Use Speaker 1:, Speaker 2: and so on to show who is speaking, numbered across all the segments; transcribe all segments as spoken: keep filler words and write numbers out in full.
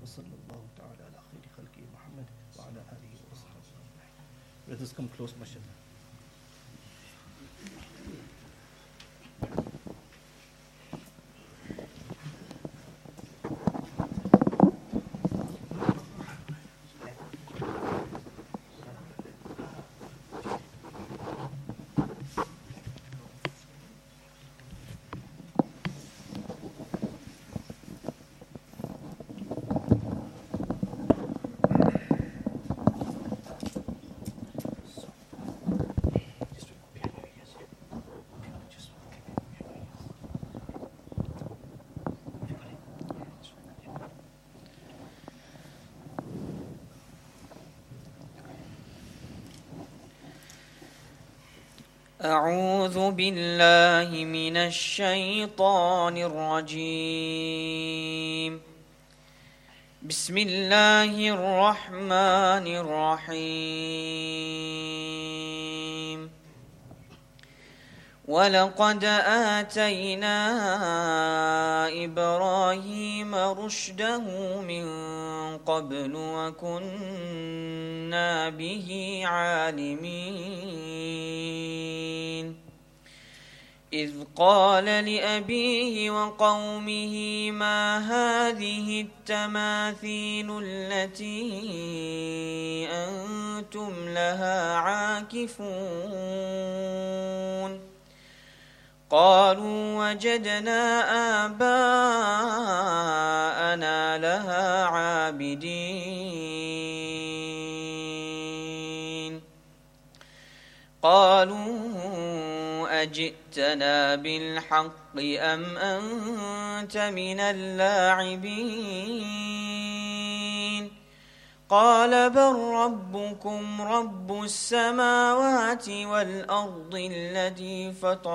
Speaker 1: وصلى الله تعالى على خير خلقه محمد وعلى آله وصحبه أجمعين. Let us come close, mashallah.
Speaker 2: أعوذ بالله من الشيطان الرجيم. بسم الله الرحمن الرحيم. ولقد آتينا إبراهيم رشده من قبل وكنا به عالمين. إذ قال لأبيه وقومه ما هذه التماثيل التي أنتم لها عاكفون؟ قالوا وجدنا آباءنا لها عابدين. قالوا أجئتنا بالحق أم أنت من اللاعبين؟ قال بل ربكم رب السماوات والأرض الذي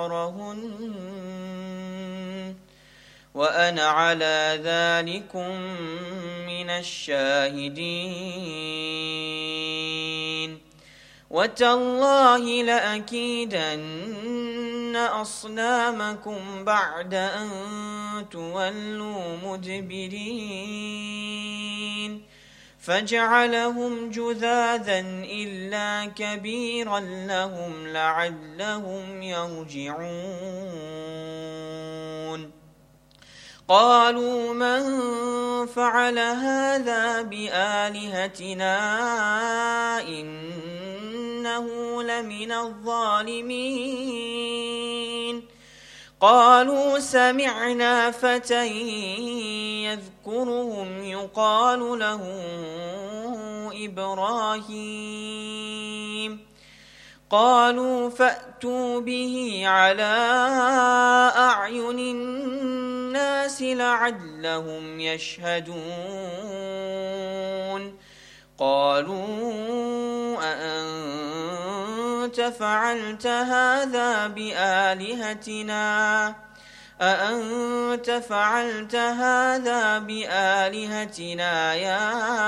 Speaker 2: فطرهن وأنا على ذلكم من الشاهدين. وتالله لأكيدن أصنامكم بعد أن تولوا مدبرين. فجعلهم جذاذا إلا كبيرا لهم لعلهم يرجعون. قالوا من فعل هذا بآلهتنا إنه لمن الظالمين. قالوا سمعنا فتى يذكرهم يقال له إبراهيم. قالوا فأتوا به على أعين الناس لعلهم يشهدون. قالوا أأنت فعلت هذا بآلهتنا أأنت فعلت هذا بآلهتنا يا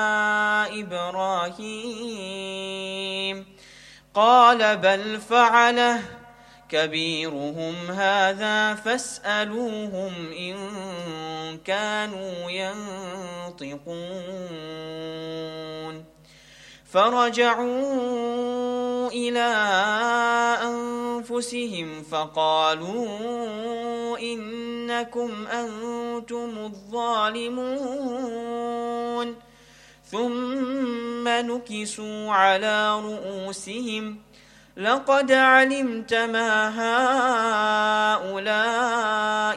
Speaker 2: إبراهيم؟ قال بل فعله كبيرهم هذا فاسألوهم إن كانوا ينطقون. فرجعوا إلى أنفسهم فقالوا إنكم أنتم الظالمون. ثم نكسوا على رؤوسهم لقد علمت ما هؤلاء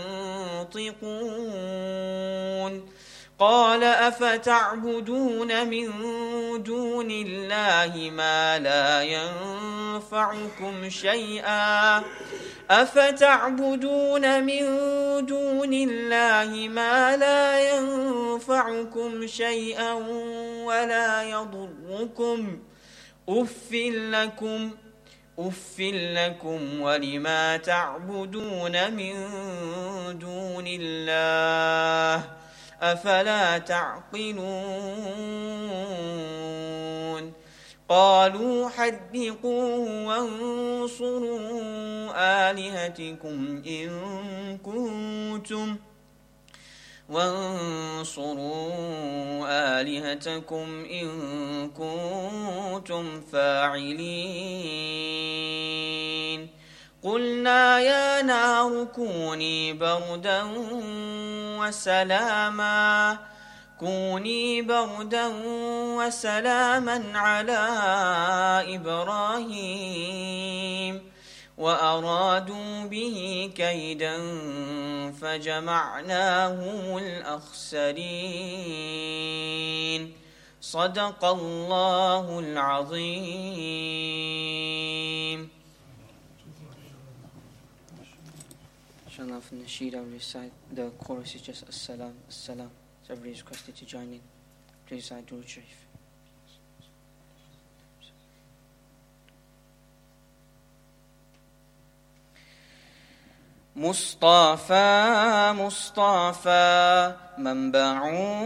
Speaker 2: ينطقون. قال أفتعبدون من دون الله ما لا ينفعكم شيئا أفتعبدون من دون الله ما لا ينفعكم شيئا ولا يضركم أف لكم أف لكم ولما تعبدون من دون الله أفلا تعقلون. قالوا حرقوه وانصروا آلهتكم إن كنتم وانصروا آلهتكم إن كنتم فاعلين قلنا يا نار كوني بردا وسلاما كوني بردا وسلاما على إبراهيم وأرادوا به كيدا فجمعناهم الأخسرين صدق الله العظيم. Inshallah, from the sheet I will recite the chorus is just as-salam, as-salam. So everybody is requested to join in. Please recite Durood Sharif. مصطفى مصطفى منبع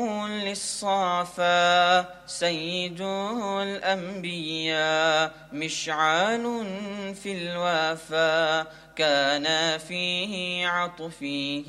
Speaker 2: للصفا سيد الأنبياء مشعل في الوفا كان فيه عطفه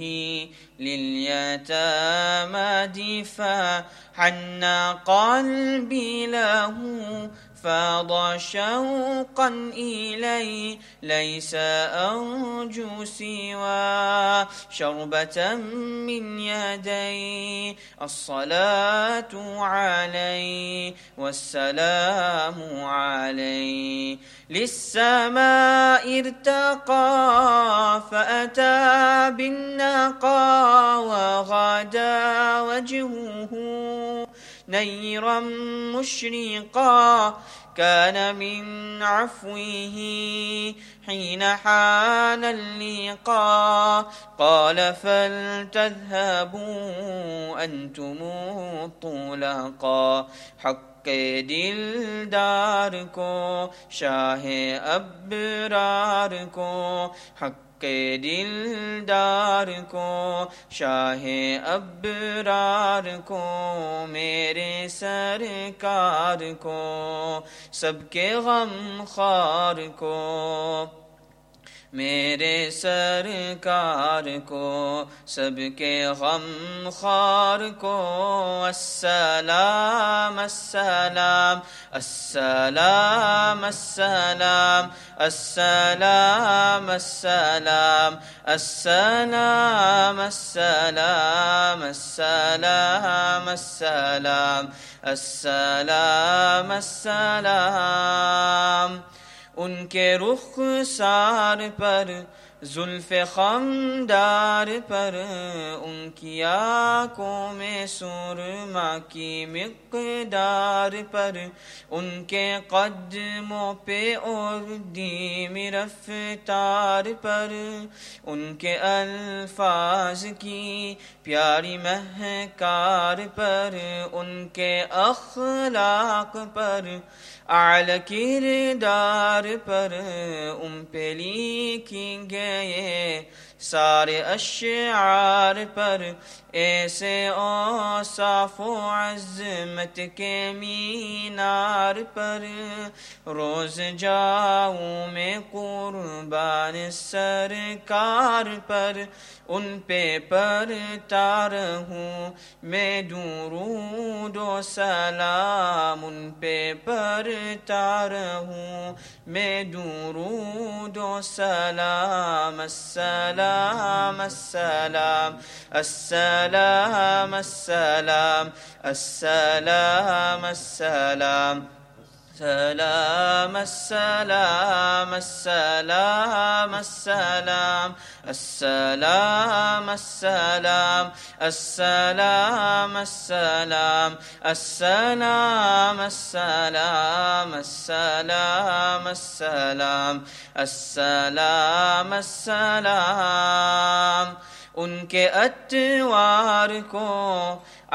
Speaker 2: لليتامى دفا حنى قلبي له فاض شوقا إلي ليس أرجو سوى شربة من يدي الصلاة علي والسلام علي للسماء ارتقى فأتى بالنقى وغدا وجهه نيرا مشرقا كان من عفوه حين حان اللقاء قال فلتذهبوا أنتم الطلقاء حق دلدار کو شاہ ابرار کو حق دلدار کو شاہ ابرار کو میرے سرکار کو سب کے غم خوار کو میرے سرکار کو سب کے غم خوار کو السلام السلام السلام السلام السلام السلام السلام السلام السلام السلام السلام السلام ان کے رخسار پر زلف خمدار پر ان کی آنکھوں میں سرما کی مقدار پر ان کے قدموں پہ اور دیم رفتار پر ان کے الفاظ کی پیاری مہکار پر ان کے اخلاق پر اعلی کردار پر ان پہ لکھیں گے سارے اشعار پر ایسے اوصاف و عظمت کے مینار پر روز جاؤں میں قربان سرکار پر ان پہ پڑھتا رہوں میں درود و سلام ان پہ پڑھتا رہوں میں درود و سلام السلام السلام السلام السلام السلام السلام سلام السلام السلام السلام السلام السلام السلام السلام السلام السلام السلام السلام السلام السلام ان کے اطوار کو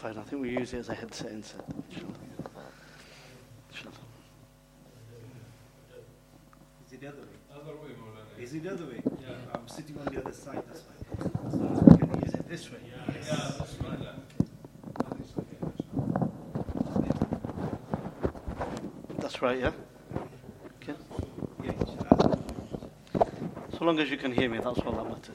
Speaker 3: fine. I think we use it as a headset instead. Inshallah. Inshallah.
Speaker 1: Is it the other way?
Speaker 4: Other way, Maulana.
Speaker 1: Is it the other way?
Speaker 4: Yeah.
Speaker 1: I'm sitting on the other side, that's why. So we can use it this way.
Speaker 4: Yeah, yeah, that's right.
Speaker 3: That's right, yeah? Okay.
Speaker 1: Yeah, inshallah.
Speaker 3: So long as you can hear me, that's all that matters.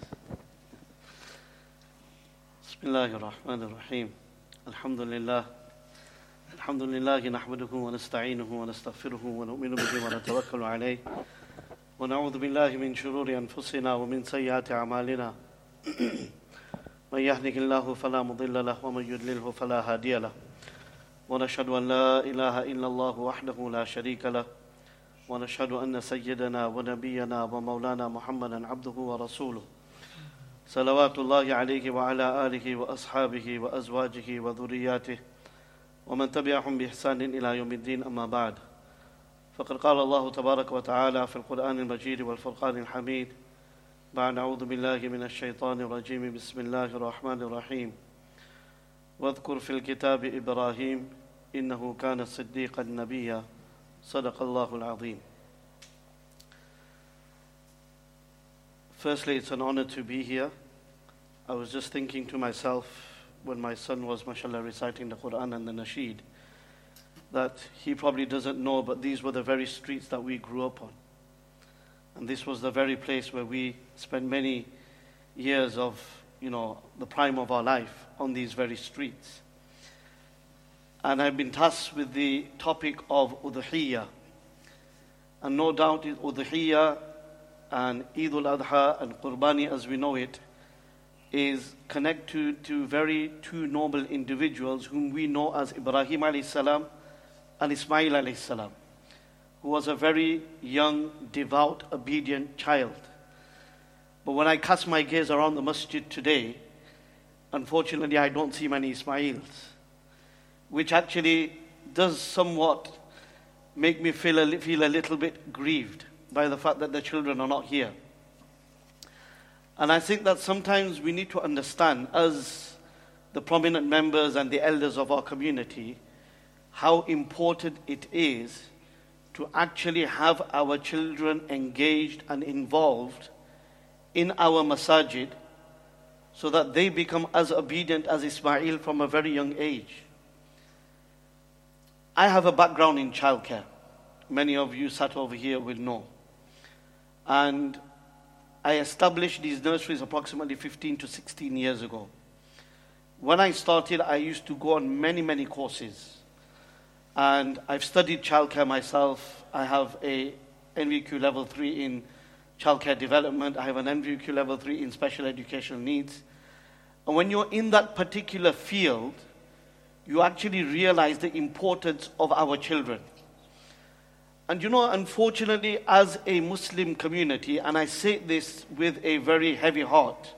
Speaker 3: Bismillahir Rahmanir Rahim. Alhamdulillah. Alhamdulillah nahmaduhu wa nasta'inuhu wa nastaghfiruhu wa nu'minu bihi wa natawakkalu alayh. Wa na'udhu billahi min shururi anfusina wa min sayyiati a'malina. Man yahdihillahu fala mudilla lahu wa man yudlilhu fala hadiya lahu. ونشهد أن لا إله إلا الله وحده لا شريك له ونشهد أن سيدنا ونبينا ومولانا محمدا عبده ورسوله صلوات الله عليه وعلى آله وأصحابه وأزواجه وذرياته ومن تبعهم بإحسان إلى يوم الدين أما بعد فقد قال الله تبارك وتعالى في القرآن المجيد والفرقان الحميد بعد أعوذ بالله من الشيطان الرجيم بسم الله الرحمن الرحيم واذكر في الكتاب إبراهيم إنه كان صديقا نبيا صدق الله العظيم. Firstly, it's an honor to be here. I was just thinking to myself when my son was, mashallah, reciting the Quran and the Nasheed, that he probably doesn't know, but these were the very streets that we grew up on. And this was the very place where we spent many years of, you know, the prime of our life on these very streets. And I've been tasked with the topic of Udhiyya. And no doubt Udhiyya and Eid al-Adha and Qurbani as we know it is connected to very two noble individuals whom we know as Ibrahim alayhi salam and Ismail alayhi salam, who was a very young, devout, obedient child. But when I cast my gaze around the masjid today, unfortunately I don't see many Ismails, which actually does somewhat make me feel a, feel a little bit grieved by the fact that the children are not here. And I think that sometimes we need to understand, as the prominent members and the elders of our community, how important it is to actually have our children engaged and involved in our masajid so that they become as obedient as Ismail from a very young age. I have a background in childcare. Many of you sat over here will know. And I established these nurseries approximately fifteen to sixteen years ago. When I started, I used to go on many, many courses. And I've studied childcare myself. I have a N V Q level three in childcare development. I have an N V Q level three in special educational needs. And when you're in that particular field, you actually realize the importance of our children. And you know, unfortunately, as a Muslim community, and I say this with a very heavy heart,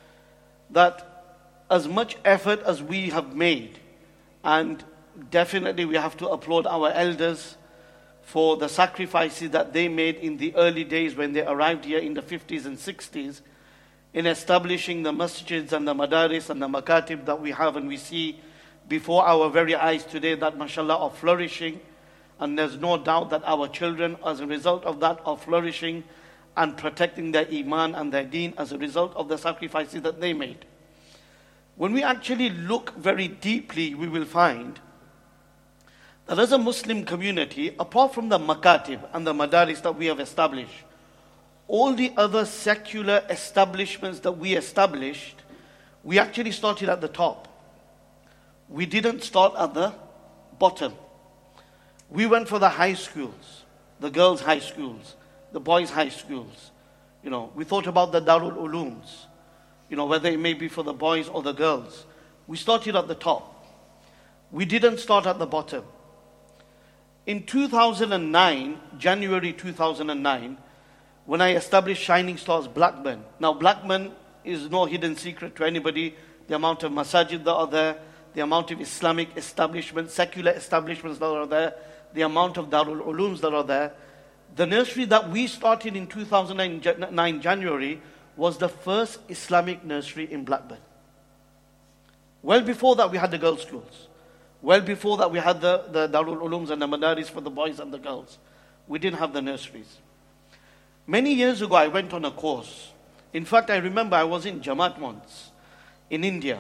Speaker 3: that as much effort as we have made, and definitely we have to applaud our elders for the sacrifices that they made in the early days when they arrived here in the fifties and sixties, in establishing the masjids and the madaris and the makatib that we have and we see before our very eyes today that, mashallah, are flourishing. And there's no doubt that our children, as a result of that, are flourishing and protecting their iman and their deen as a result of the sacrifices that they made. When we actually look very deeply, we will find that as a Muslim community, apart from the makatib and the madaris that we have established, all the other secular establishments that we established, we actually started at the top. We didn't start at the bottom. We went for the high schools, the girls' high schools, the boys' high schools. You know, we thought about the Darul Ulooms, you know, whether it may be for the boys or the girls. We started at the top. We didn't start at the bottom. In two thousand nine, January two thousand nine, when I established Shining Stars Blackburn. Now, Blackburn is no hidden secret to anybody. The amount of masajid that are there, the amount of Islamic establishments, secular establishments that are there, the amount of Darul Ulooms that are there. The nursery that we started in two thousand nine January was the first Islamic nursery in Blackburn. Well before that, we had the girls' schools. Well before that, we had the, the Darul Ulums and the Madaris for the boys and the girls. We didn't have the nurseries. Many years ago, I went on a course. In fact, I remember I was in Jamaat once, in India.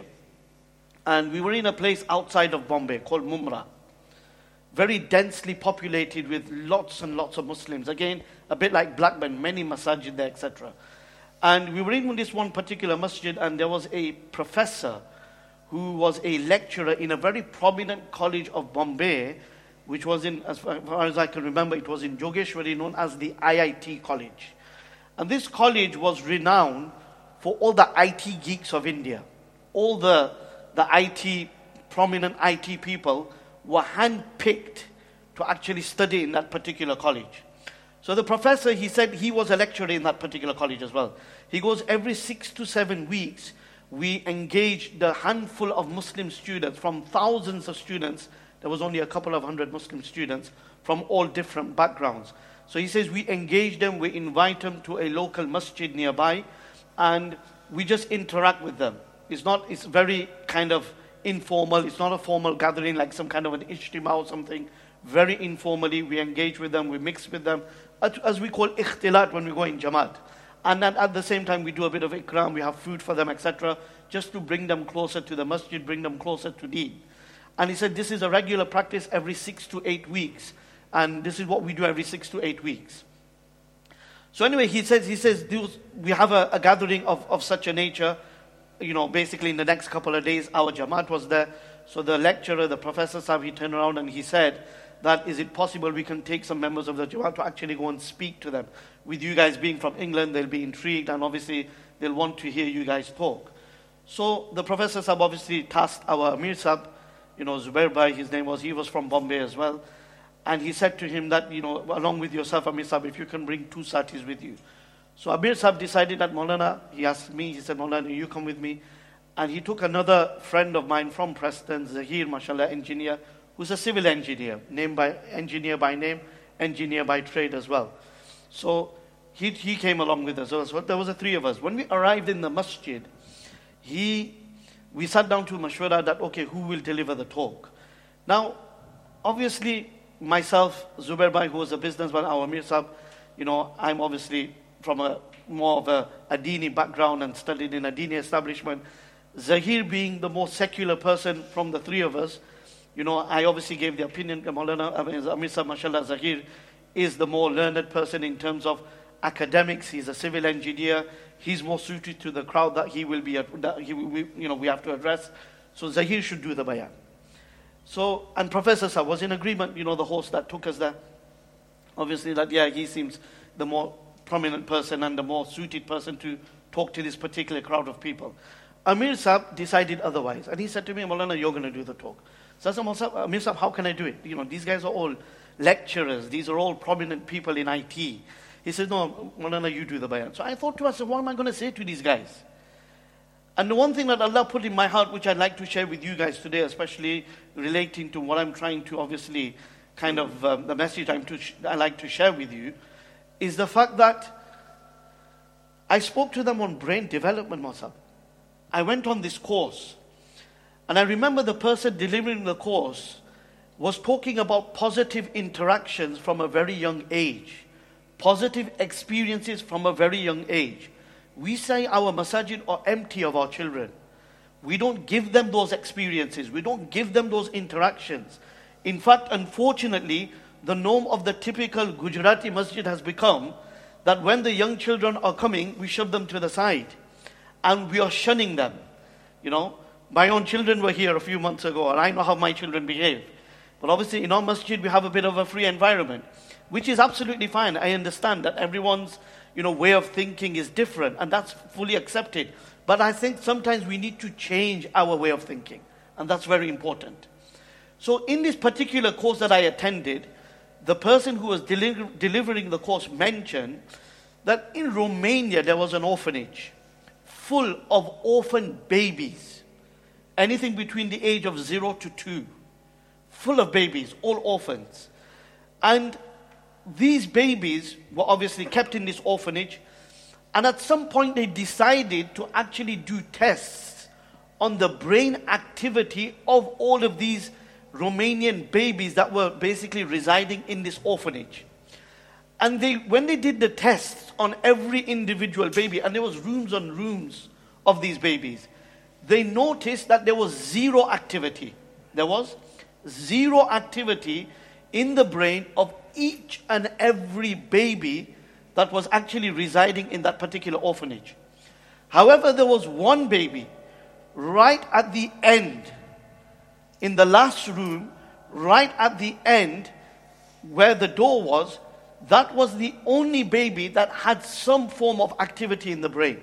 Speaker 3: And we were in a place outside of Bombay called Mumra. Very densely populated with lots and lots of Muslims. Again, a bit like Blackburn, many masajid there, et cetera. And we were in this one particular masjid, and there was a professor who was a lecturer in a very prominent college of Bombay, which was in, as far as I can remember, it was in Jogeshwari, known as the I I T college. And this college was renowned for all the I T geeks of India. All the, the I T, prominent I T people were handpicked to actually study in that particular college. So the professor, he said he was a lecturer in that particular college as well. He goes, every six to seven weeks, we engage the handful of Muslim students, from thousands of students. There was only a couple of hundred Muslim students from all different backgrounds. So he says we engage them, we invite them to a local masjid nearby, and we just interact with them. It's not, it's very kind of informal. It's not a formal gathering like some kind of an ijtima or something. Very informally, we engage with them, we mix with them, as we call ikhtilat when we go in Jamaat. And then at the same time, we do a bit of ikram, we have food for them, et cetera, just to bring them closer to the masjid, bring them closer to Deen. And he said this is a regular practice every six to eight weeks. And this is what we do every six to eight weeks. So anyway, he says, he says we have a, a gathering of, of such a nature. You know, basically in the next couple of days, our Jamaat was there. So the lecturer, the professor, Sahib, he turned around and he said that, is it possible we can take some members of the Jamaat to actually go and speak to them? With you guys being from England, they'll be intrigued, and obviously they'll want to hear you guys talk. So the professor Sahib obviously tasked our Amir Sahib, you know, Zubair Bhai, his name was, he was from Bombay as well. And he said to him that, you know, along with yourself, Amir Sahib, if you can bring two satis with you. So Amir Sahib decided that Maulana, he asked me, he said, Maulana, you come with me. And he took another friend of mine from Preston, Zahir, mashallah, engineer, who's a civil engineer, named by engineer by name, engineer by trade as well. So he he came along with us. So there was the three of us. When we arrived in the masjid, he we sat down to mashwara that, okay, who will deliver the talk? Now, obviously, myself, Zubair Bhai, who was a businessman, our Amir Sahib, you know, I'm obviously from a more of a, a Dini background and studied in a Dini establishment. Zahir being the most secular person from the three of us, you know, I obviously gave the opinion, Maulana, I mean, Amir Sahib, mashallah, Zahir is the more learned person in terms of academics. He's a civil engineer. He's more suited to the crowd that he will be, that he, we, you know, we have to address. So Zahir should do the bayan. So, and Professor Sahib was in agreement, you know, the host that took us there. Obviously that, yeah, he seems the more prominent person and the more suited person to talk to this particular crowd of people. Amir Sahib decided otherwise. And he said to me, Maulana, you're going to do the talk. So I said, Amir Sahib, how can I do it? You know, these guys are all lecturers. These are all prominent people in I T. He said, no, Maulana, you do the bayan. So I thought to myself, what am I going to say to these guys? And the one thing that Allah put in my heart, which I'd like to share with you guys today, especially relating to what I'm trying to obviously kind of, um, the message I'm to sh- I like to share with you, is the fact that I spoke to them on brain development, Masab. I went on this course. And I remember the person delivering the course was talking about positive interactions from a very young age. Positive experiences from a very young age. We say our masajid are empty of our children. We don't give them those experiences. We don't give them those interactions. In fact, unfortunately, the norm of the typical Gujarati masjid has become that when the young children are coming, we shove them to the side. And we are shunning them. You know, my own children were here a few months ago, and I know how my children behave. But obviously, in our masjid, we have a bit of a free environment, which is absolutely fine. I understand that everyone's, you know, way of thinking is different, and that's fully accepted. But I think sometimes we need to change our way of thinking, and that's very important. So in this particular course that I attended, the person who was deli- delivering the course mentioned that in Romania there was an orphanage full of orphan babies, anything between the age of zero to two, full of babies, all orphans. And these babies were obviously kept in this orphanage, and at some point they decided to actually do tests on the brain activity of all of these Romanian babies that were basically residing in this orphanage. And they, when they did the tests on every individual baby, and there was rooms on rooms of these babies, they noticed that there was zero activity. There was zero activity in the brain of each and every baby that was actually residing in that particular orphanage. However, there was one baby right at the end, in the last room, right at the end where the door was. That was the only baby that had some form of activity in the brain.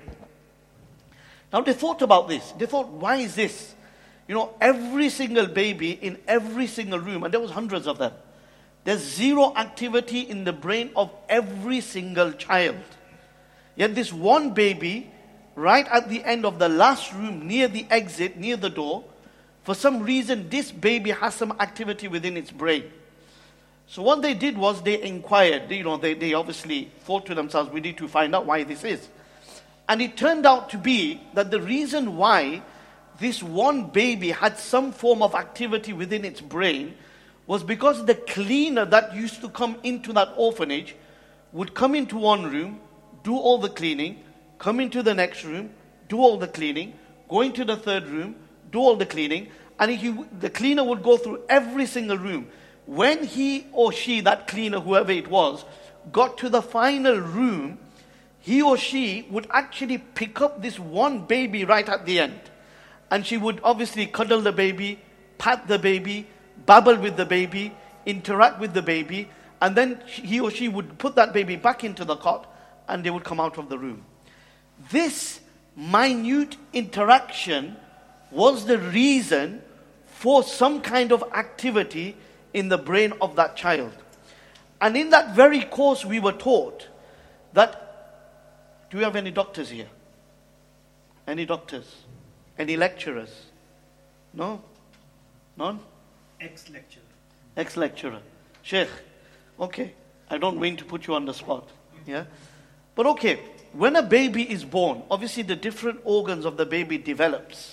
Speaker 3: Now they thought about this. They thought, why is this? You know, every single baby in every single room, and there was hundreds of them, there's zero activity in the brain of every single child. Yet this one baby, right at the end of the last room, near the exit, near the door, for some reason this baby has some activity within its brain. So what they did was they inquired, you know, they, they obviously thought to themselves, we need to find out why this is. And it turned out to be that the reason why this one baby had some form of activity within its brain was because the cleaner that used to come into that orphanage would come into one room, do all the cleaning, come into the next room, do all the cleaning, go into the third room, do all the cleaning, and he, the cleaner would go through every single room. When he or she, that cleaner, whoever it was, got to the final room, he or she would actually pick up this one baby right at the end. And she would obviously cuddle the baby, pat the baby, babble with the baby, interact with the baby, and then he or she would put that baby back into the cot and they would come out of the room. This minute interaction was the reason for some kind of activity in the brain of that child. And in that very course we were taught that, do we have any doctors here? Any doctors? Any lecturers? No? None?
Speaker 1: Ex-lecturer.
Speaker 3: Ex-lecturer. Sheikh, okay, I don't mean to put you on the spot. Yeah? But okay, when a baby is born, obviously the different organs of the baby develops.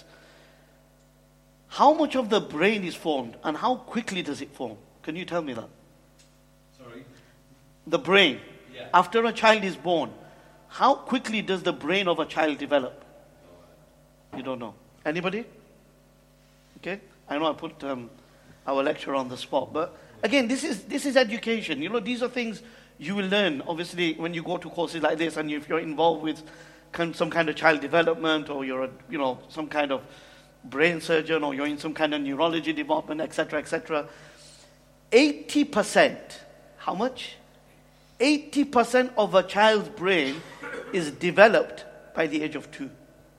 Speaker 3: How much of the brain is formed and how quickly does it form? Can you tell me that?
Speaker 4: Sorry?
Speaker 3: The brain.
Speaker 4: Yeah.
Speaker 3: After a child is born, how quickly does the brain of a child develop? You don't know. Anybody? Okay? I know I put um, our lecturer on the spot, but again, this is this is education. You know, these are things you will learn, obviously, when you go to courses like this, and if you're involved with some kind of child development, or you're, a, you know, some kind of brain surgeon, or you're in some kind of neurology department, et cetera, et cetera. eighty percent, how much? eighty percent of a child's brain is developed by the age of two.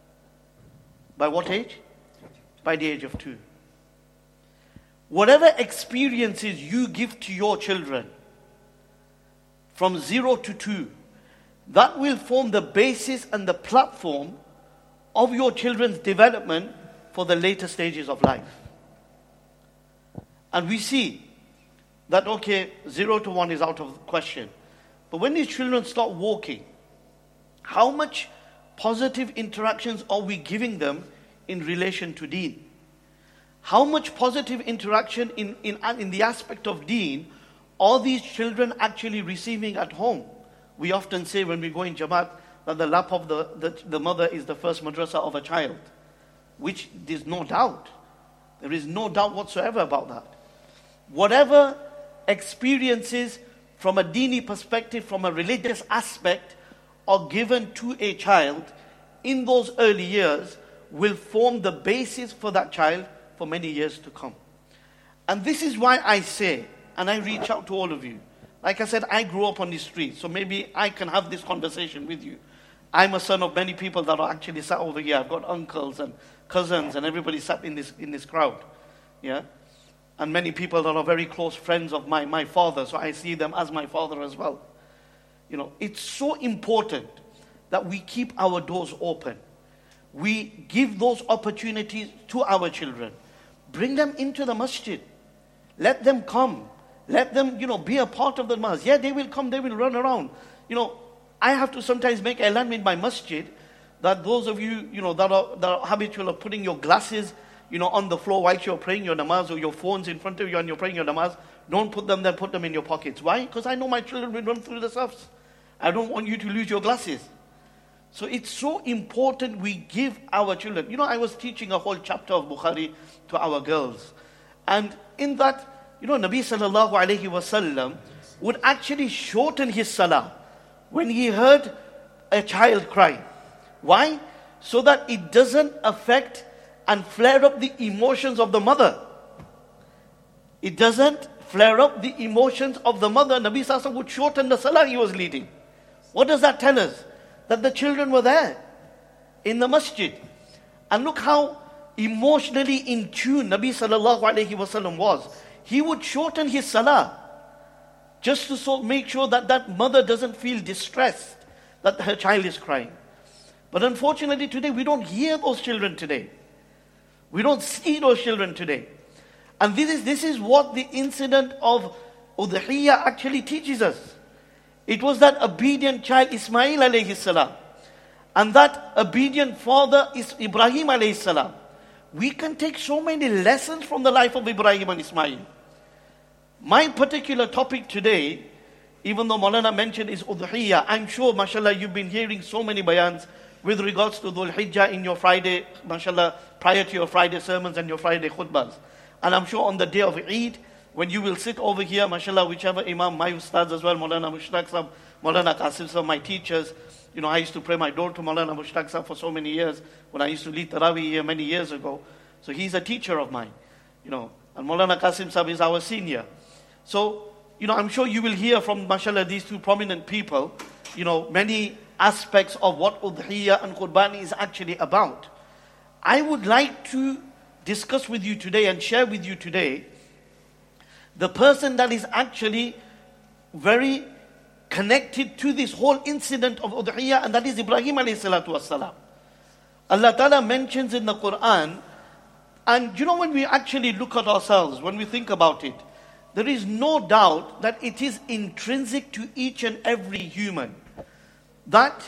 Speaker 3: By what age? By the age of two. Whatever experiences you give to your children from zero to two, that will form the basis and the platform of your children's development for the later stages of life. And we see that, okay, zero to one is out of the question. But when these children start walking, how much positive interactions are we giving them in relation to deen? How much positive interaction in, in, in the aspect of deen are these children actually receiving at home? We often say when we go in Jamaat that the lap of the, the, the mother is the first madrasa of a child, which there's no doubt. There is no doubt whatsoever about that. Whatever experiences from a deeni perspective, from a religious aspect, are given to a child in those early years will form the basis for that child for many years to come. And this is why I say, and I reach out to all of you. Like I said, I grew up on the street, so maybe I can have this conversation with you. I'm a son of many people that are actually sat over here. I've got uncles and cousins and everybody sat in this in this crowd. Yeah? And many people that are very close friends of my, my father, so I see them as my father as well. You know, it's so important that we keep our doors open. We give those opportunities to our children. Bring them into the masjid. Let them come. Let them, you know, be a part of the masjid. Yeah, they will come, they will run around. You know, I have to sometimes make elan in my masjid that those of you, you know, that are, that are habitual of putting your glasses, you know, on the floor while you're praying your namaz, or your phones in front of you and you're praying your namaz, don't put them there, put them in your pockets. Why? Because I know my children will run through the safs. I don't want you to lose your glasses. So it's so important we give our children. You know, I was teaching a whole chapter of Bukhari to our girls. And in that, you know, Nabi sallallahu alayhi wasallam would actually shorten his salah when he heard a child cry. Why? So that it doesn't affect and flare up the emotions of the mother. It doesn't flare up the emotions of the mother. Nabi sallallahu alayhi wasallam would shorten the salah he was leading. What does that tell us? That the children were there in the masjid. And look how emotionally in tune Nabi sallallahu alayhi wasallam was. He would shorten his salah just to so make sure that that mother doesn't feel distressed that her child is crying. But unfortunately today we don't hear those children today. We don't see those children today. And this is, this is what the incident of Udhiyah actually teaches us. It was that obedient child Ismail alayhi salam, and that obedient father is Ibrahim alayhi salam. We can take so many lessons from the life of Ibrahim and Ismail. My particular topic today, even though Maulana mentioned, is Udhiyah. I'm sure, mashallah, you've been hearing so many bayans with regards to Dhul Hijjah in your Friday, mashallah, prior to your Friday sermons and your Friday khutbahs. And I'm sure on the day of Eid, when you will sit over here, mashallah, whichever imam, my ustads as well, Maulana Mushtaq Sahab, Maulana Qasim Sahab, my teachers, you know, I used to pray my door to Maulana Mushtaq Sahab for so many years, when I used to lead Taraweeh here many years ago. So he's a teacher of mine, you know, and Maulana Qasim Sahab is our senior. So, you know, I'm sure you will hear from, mashallah, these two prominent people, you know, many aspects of what Udhiyah and Qurbani is actually about. I would like to discuss with you today and share with you today the person that is actually very connected to this whole incident of Udhiyah, and that is Ibrahim alayhi salatu wassalam. Allah Ta'ala mentions in the Quran, and you know, when we actually look at ourselves, when we think about it, there is no doubt that it is intrinsic to each and every human. That,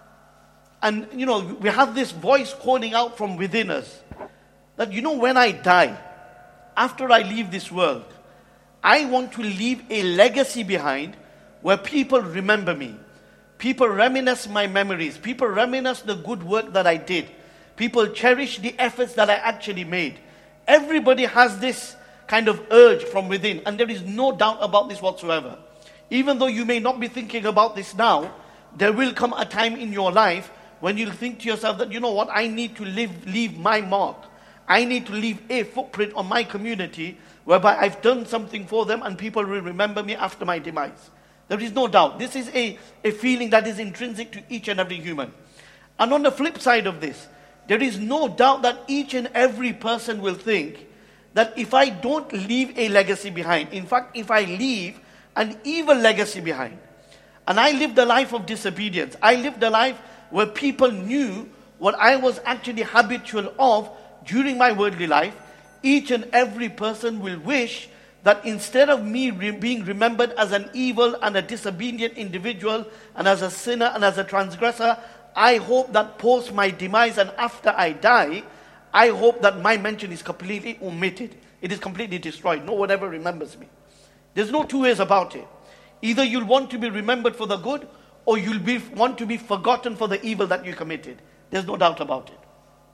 Speaker 3: and you know, we have this voice calling out from within us, that you know, when I die, after I leave this world, I want to leave a legacy behind where people remember me. People reminisce my memories. People reminisce the good work that I did. People cherish the efforts that I actually made. Everybody has this kind of urge from within, and there is no doubt about this whatsoever. Even though you may not be thinking about this now, there will come a time in your life when you'll think to yourself that, you know what, I need to live, leave my mark. I need to leave a footprint on my community whereby I've done something for them and people will remember me after my demise. There is no doubt. This is a, a feeling that is intrinsic to each and every human. And on the flip side of this, there is no doubt that each and every person will think that if I don't leave a legacy behind, in fact, if I leave an evil legacy behind, and I lived a life of disobedience, I lived a life where people knew what I was actually habitual of during my worldly life, each and every person will wish that instead of me re- being remembered as an evil and a disobedient individual and as a sinner and as a transgressor, I hope that post my demise and after I die, I hope that my mention is completely omitted. It is completely destroyed. No one ever remembers me. There's no two ways about it. Either you'll want to be remembered for the good, or you'll be, want to be forgotten for the evil that you committed. There's no doubt about it.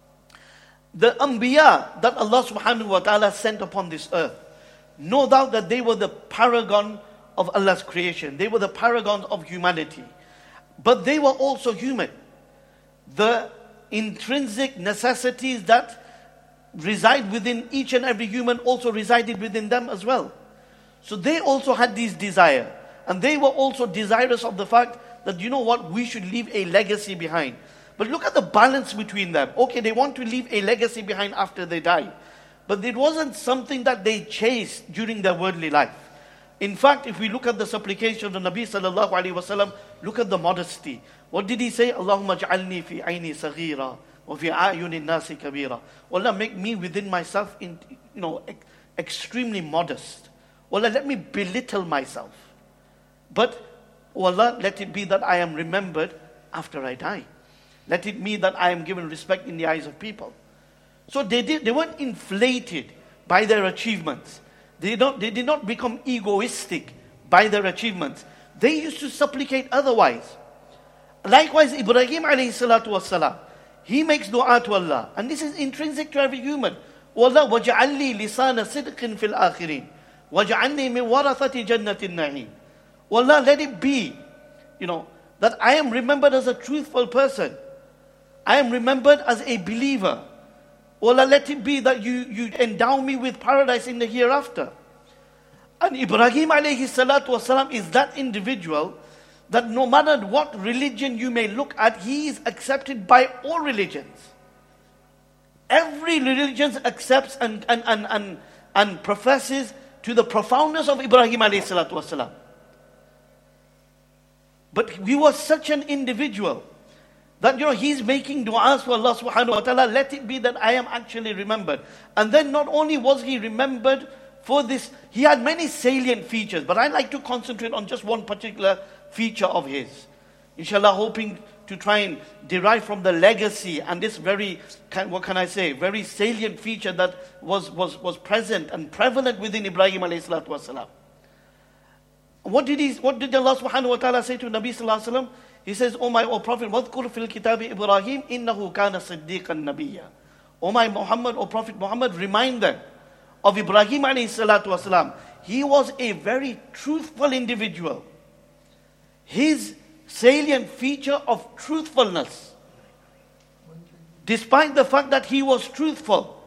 Speaker 3: The Anbiya that Allah subhanahu wa ta'ala sent upon this earth, no doubt that they were the paragon of Allah's creation. They were the paragons of humanity. But they were also human. The intrinsic necessities that reside within each and every human also resided within them as well. So they also had this desire. And they were also desirous of the fact that, you know what, we should leave a legacy behind. But look at the balance between them. Okay, they want to leave a legacy behind after they die. But it wasn't something that they chased during their worldly life. In fact, if we look at the supplication of the Nabi sallallahu alaihi wasallam, look at the modesty. What did he say? Allahumma ja'alni fi ayni saghira wa fi a'yuni nasi kabira. Allah, make me within myself, in, you know, ex- extremely modest. Allah, let me belittle myself. But, Allah, let it be that I am remembered after I die. Let it be that I am given respect in the eyes of people. So they did, they weren't inflated by their achievements. They don't, they did not become egoistic by their achievements. They used to supplicate otherwise. Likewise, Ibrahim alayhi salatu wassalam, he makes dua to Allah. And this is intrinsic to every human. وَاللَّهُ وَجَعَلْ لِي لِسَانَ صِدْقٍ فِي الْآخِرِينَ وَجَعَلْنِي مِنْ وَرَثَةِ جَنَّةِ النَّعِيمِ. Wallah, let it be, you know, that I am remembered as a truthful person. I am remembered as a believer. Wallah, let it be that you, you endow me with paradise in the hereafter. And Ibrahim alayhi salatu wasalam is that individual that no matter what religion you may look at, he is accepted by all religions. Every religion accepts and, and, and, and, and professes to the profoundness of Ibrahim alayhi salatu wasalam. But he was such an individual that, you know, he's making du'as to Allah subhanahu wa ta'ala, let it be that I am actually remembered. And then not only was he remembered for this, he had many salient features, but I like to concentrate on just one particular feature of his. Inshallah, hoping to try and derive from the legacy and this very, what can I say, very salient feature that was, was, was present and prevalent within Ibrahim alayhi salatu wasalam. What did he, what did Allah subhanahu wa ta'ala say to Nabi sallallahu alayhi wa sallam? He says, "O my, O Prophet, وَذْكُرْ فِي الْكِتَابِ إِبْرَاهِيمَ إِنَّهُ كَانَ صِدِّيقًا نَبِيًّا." O my Muhammad, O Prophet Muhammad, remind them of Ibrahim alayhi salatu wasalam. He was a very truthful individual. His salient feature of truthfulness, despite the fact that he was truthful,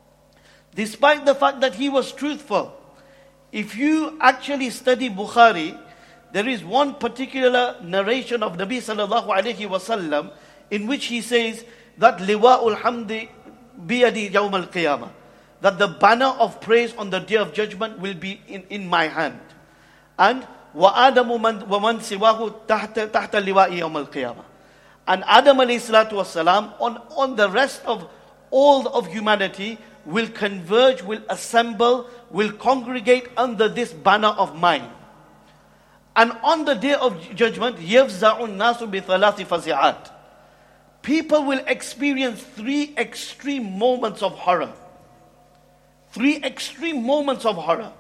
Speaker 3: despite the fact that he was truthful, if you actually study Bukhari, there is one particular narration of Nabi sallallahu alayhi wasallam in which he says that liwa'ul hamdi biyadi yawm al-qiyamah, that the banner of praise on the day of judgment will be in, in my hand. And wa adamu man wa man siwahu tahta tahta liwa'i yawm al-qiyamah. And Adam alayhi salatu wasalam on, on the rest of all of humanity will converge, will assemble, will congregate under this banner of mine. And on the day of judgment, يَفْزَعُ النَّاسُ بِثَلَاثِ فَزِعَاتٍ. People will experience three extreme moments of horror. Three extreme moments of horror.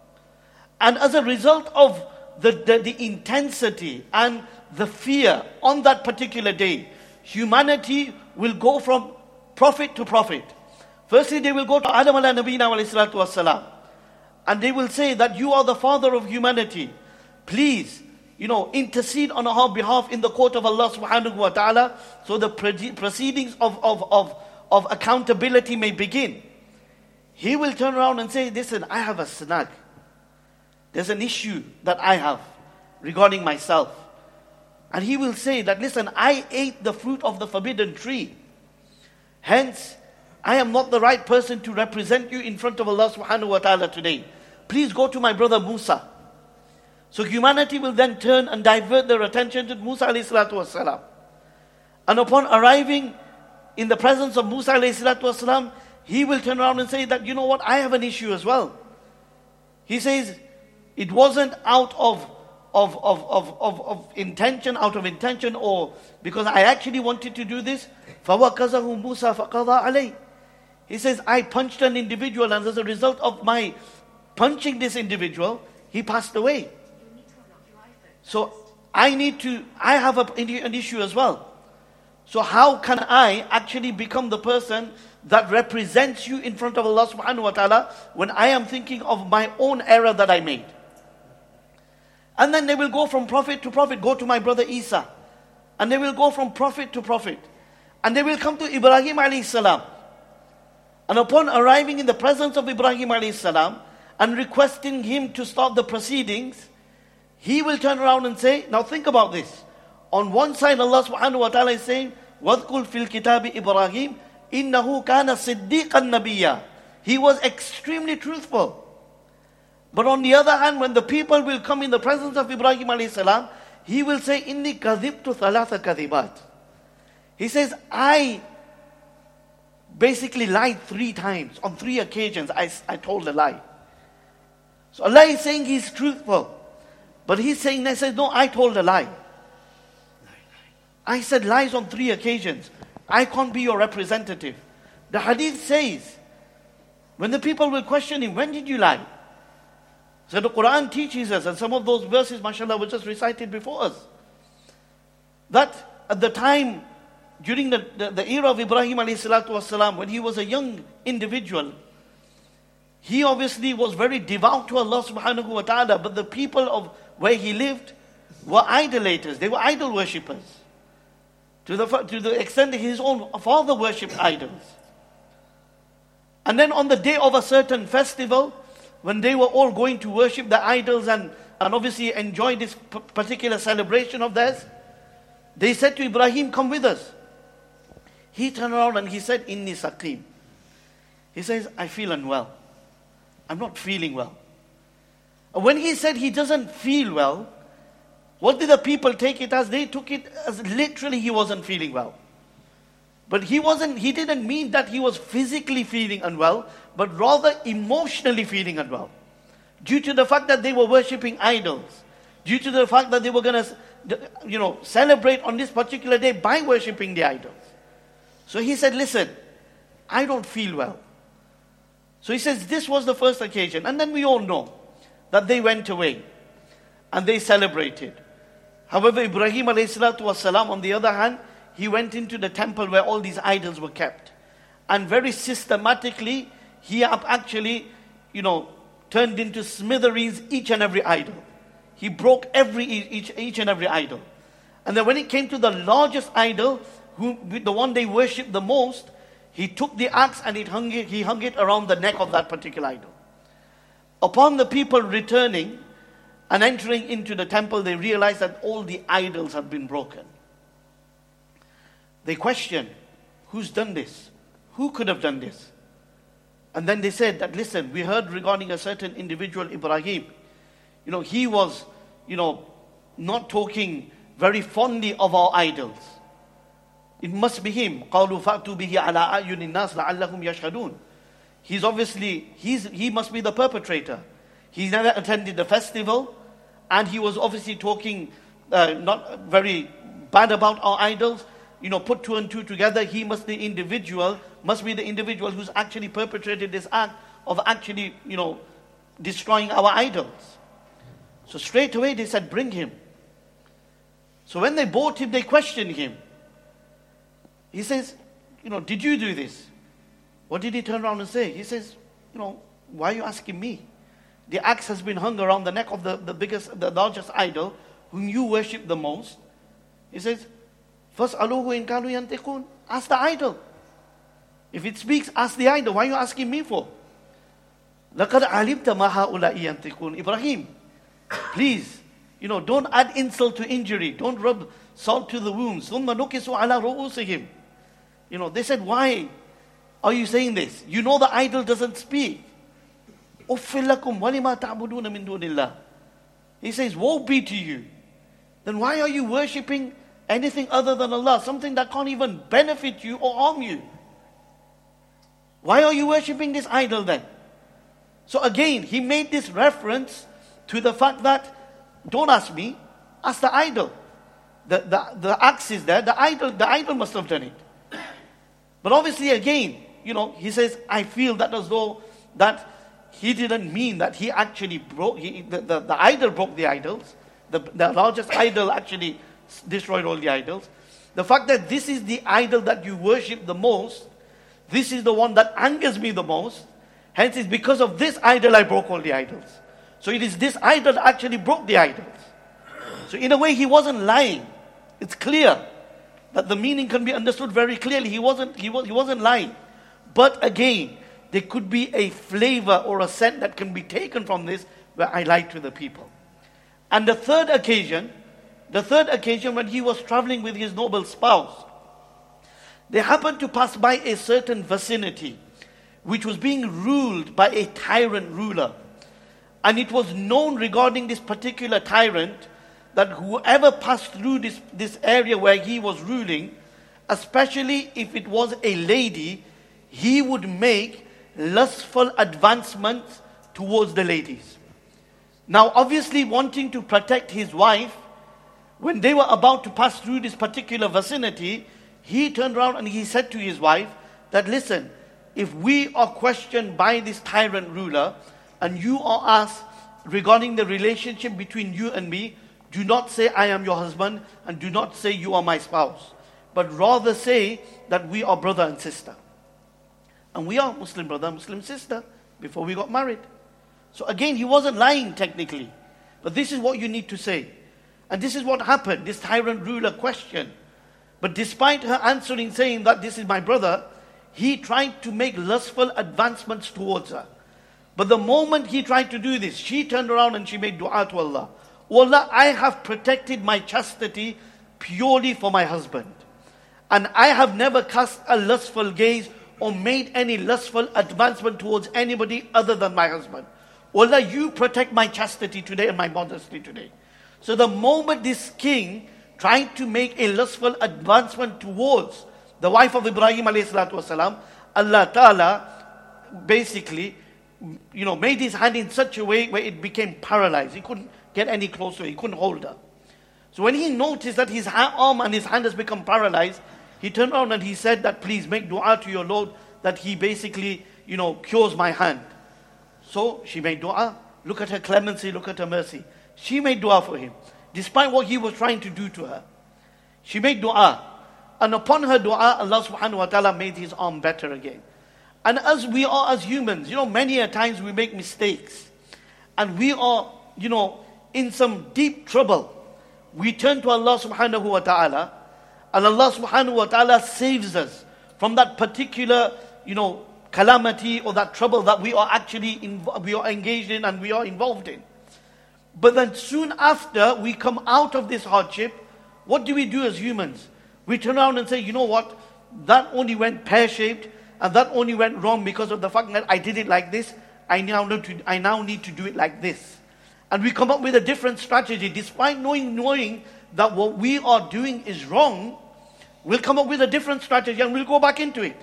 Speaker 3: And as a result of the, the, the intensity and the fear on that particular day, humanity will go from prophet to prophet. Firstly, they will go to Adam ala nabiyina alayhi salatu wassalam. And they will say that you are the father of humanity. Please, you know, intercede on our behalf in the court of Allah subhanahu wa ta'ala, so the proceedings of, of, of, of accountability may begin. He will turn around and say, listen, I have a snag. There's an issue that I have regarding myself. And he will say that, listen, I ate the fruit of the forbidden tree. Hence, I am not the right person to represent you in front of Allah subhanahu wa ta'ala today. Please go to my brother Musa. So humanity will then turn and divert their attention to Musa alayhi salatu wasalam. And upon arriving in the presence of Musa alayhi salatu wasalam, he will turn around and say that, you know what, I have an issue as well. He says, it wasn't out of, of, of, of, of, of intention, out of intention, or because I actually wanted to do this. فَوَكَزَهُ مُوسَى فَقَضَى عَلَيْهِ. He says, I punched an individual, and as a result of my punching this individual, he passed away. So I need to, I have a, an issue as well. So how can I actually become the person that represents you in front of Allah subhanahu wa ta'ala when I am thinking of my own error that I made? And then they will go from prophet to prophet, go to my brother Isa. And they will go from prophet to prophet. And they will come to Ibrahim alayhi salam. And upon arriving in the presence of Ibrahim alayhi salam and requesting him to start the proceedings, he will turn around and say, now think about this. On one side, Allah subhanahu wa ta'ala is saying, وَذْكُلْ فِي الْكِتَابِ إِبْرَاهِيمَ إِنَّهُ كَانَ صِدِّيقًا نَبِيًّا. He was extremely truthful. But on the other hand, when the people will come in the presence of Ibrahim alayhi salam, he will say, إِنِّي كَذِبْتُ ثَلَاثَ كَذِبَاتٍ. He says, I basically lied three times. On three occasions, I, I told a lie. So Allah is saying He's truthful. But He's saying, they said, no, I told a lie. I said lies on three occasions. I can't be your representative. The hadith says, when the people will question him, when did you lie? So the Quran teaches us, and some of those verses, mashallah, were just recited before us, that at the time, during the, the, the era of Ibrahim alayhi salatu wasalam, when he was a young individual, he obviously was very devout to Allah subhanahu wa ta'ala, but the people of where he lived were idolaters. They were idol worshippers. To the, to the extent that his own father worshipped idols. And then on the day of a certain festival, when they were all going to worship the idols and, and obviously enjoy this p- particular celebration of theirs, they said to Ibrahim, come with us. He turned around and he said, Inni saqim. He says, I feel unwell. I'm not feeling well. And when he said he doesn't feel well, what did the people take it as? They took it as literally he wasn't feeling well. But he wasn't, he didn't mean that he was physically feeling unwell, but rather emotionally feeling unwell. Due to the fact that they were worshipping idols. Due to the fact that they were going to, you know, celebrate on this particular day by worshipping the idols. So he said, listen, I don't feel well. So he says, this was the first occasion. And then we all know that they went away and they celebrated. However, Ibrahim alayhi salatu wasalam, on the other hand, he went into the temple where all these idols were kept. And very systematically, he actually, you know, turned into smithereens each and every idol. He broke every each, each and every idol. And then when it came to the largest idol, who, the one they worshipped the most, he took the axe and it hung it, he hung it around the neck of that particular idol. Upon the people returning and entering into the temple, they realized that all the idols had been broken. They questioned, who's done this? Who could have done this? And then they said that, listen, we heard regarding a certain individual, Ibrahim. You know, he was, you know, not talking very fondly of our idols. It must be him. قَالُوا فَأْتُوا بِهِ عَلَىٰ أَعْيُنِ النَّاسِ لَعَلَّهُمْ يَشْهَدُونَ. He's obviously, he's, he must be the perpetrator. He's never attended the festival, and he was obviously talking uh, not very bad about our idols. You know, put two and two together, he must the individual, must be the individual who's actually perpetrated this act of actually, you know, destroying our idols. So straight away they said, bring him. So when they brought him, they questioned him. He says, you know, did you do this? What did he turn around and say? He says, you know, why are you asking me? The axe has been hung around the neck of the, the biggest, the largest idol, whom you worship the most. He says, فَاسْأَلُوهُ إِنْ كَانُوا يَنْتِقُونَ. Ask the idol. If it speaks, ask the idol. Why are you asking me for? لَقَدْ عَلِمْتَ مَا هَؤُلَاءِ يَنْتِقُونَ. Ibrahim, please, you know, don't add insult to injury. Don't rub salt to the wounds. ثُمَّ نُكِسُوا عَلَى رُؤُوسِهِمْ. You know, they said, why are you saying this? You know the idol doesn't speak. أُفِّ لَكُمْ وَلِمَا تَعْبُدُونَ مِن دُونِ اللَّهِ. He says, woe be to you. Then why are you worshipping anything other than Allah? Something that can't even benefit you or harm you. Why are you worshipping this idol then? So again, he made this reference to the fact that, don't ask me, ask the idol. The, the, the axe is there, the idol, the idol must have done it. But obviously again, you know, he says, I feel that as though that he didn't mean that he actually broke, he, the, the, the idol broke the idols. The, the largest idol actually destroyed all the idols. The fact that this is the idol that you worship the most, this is the one that angers me the most, hence it's because of this idol I broke all the idols. So it is this idol that actually broke the idols. So in a way he wasn't lying. It's clear that the meaning can be understood very clearly. He wasn't, he was, he wasn't lying. But again, there could be a flavor or a scent that can be taken from this where I lied to the people. And the third occasion, the third occasion when he was traveling with his noble spouse, they happened to pass by a certain vicinity which was being ruled by a tyrant ruler. And it was known regarding this particular tyrant that whoever passed through this, this area where he was ruling, especially if it was a lady, he would make lustful advancements towards the ladies. Now obviously wanting to protect his wife, when they were about to pass through this particular vicinity, he turned around and he said to his wife that, listen, if we are questioned by this tyrant ruler and you are asked regarding the relationship between you and me, do not say I am your husband and do not say you are my spouse, but rather say that we are brother and sister. And we are Muslim brother, Muslim sister before we got married. So again, he wasn't lying technically. But this is what you need to say. And this is what happened. This tyrant ruler questioned. But despite her answering saying that this is my brother, he tried to make lustful advancements towards her. But the moment he tried to do this, she turned around and she made dua to Allah. Oh Allah, I have protected my chastity purely for my husband. And I have never cast a lustful gaze or made any lustful advancement towards anybody other than my husband. Oh Allah, you protect my chastity today and my modesty today. So the moment this king tried to make a lustful advancement towards the wife of Ibrahim alayhi salatu wasalam, Allah Ta'ala basically, you know, made his hand in such a way where it became paralyzed. He couldn't get any closer, he couldn't hold her. So when he noticed that his arm and his hand has become paralyzed, he turned around and he said that, please make dua to your Lord that he basically, you know, cures my hand. So she made dua. Look at her clemency, look at her mercy. She made dua for him, despite what he was trying to do to her. She made dua. And upon her dua, Allah subhanahu wa ta'ala made his arm better again. And as we are as humans, you know, many a times we make mistakes. And we are, you know, in some deep trouble. We turn to Allah subhanahu wa ta'ala. And Allah subhanahu wa ta'ala saves us from that particular, you know, calamity or that trouble that we are actually in, we are engaged in and we are involved in. But then soon after we come out of this hardship, what do we do as humans? We turn around and say, you know what, that only went pear-shaped and that only went wrong because of the fact that I did it like this. I now need to, I now need to do it like this. And we come up with a different strategy. Despite knowing, knowing that what we are doing is wrong, we'll come up with a different strategy and we'll go back into it.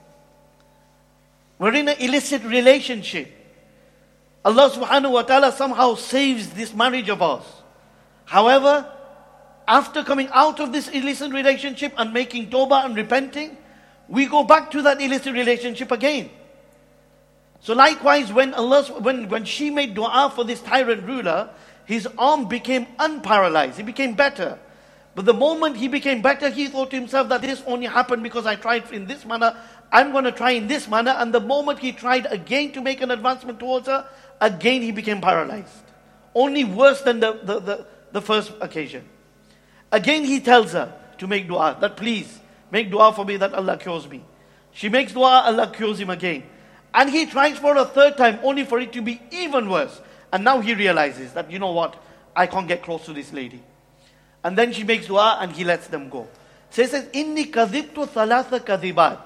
Speaker 3: We're in an illicit relationship. Allah subhanahu wa ta'ala somehow saves this marriage of ours. However, after coming out of this illicit relationship and making tawbah and repenting, we go back to that illicit relationship again. So likewise, when Allah, when, when she made dua for this tyrant ruler, his arm became unparalyzed. He became better. But the moment he became better, he thought to himself that this only happened because I tried in this manner. I'm going to try in this manner. And the moment he tried again to make an advancement towards her, again he became paralyzed. Only worse than the, the, the, the first occasion. Again he tells her to make dua, that please, make dua for me that Allah cures me. She makes dua, Allah cures him again. And he tries for a third time, only for it to be even worse. And now he realizes that, you know what, I can't get close to this lady. And then she makes dua and he lets them go. So he says, Inni kadhibtu thalatha kadhibat.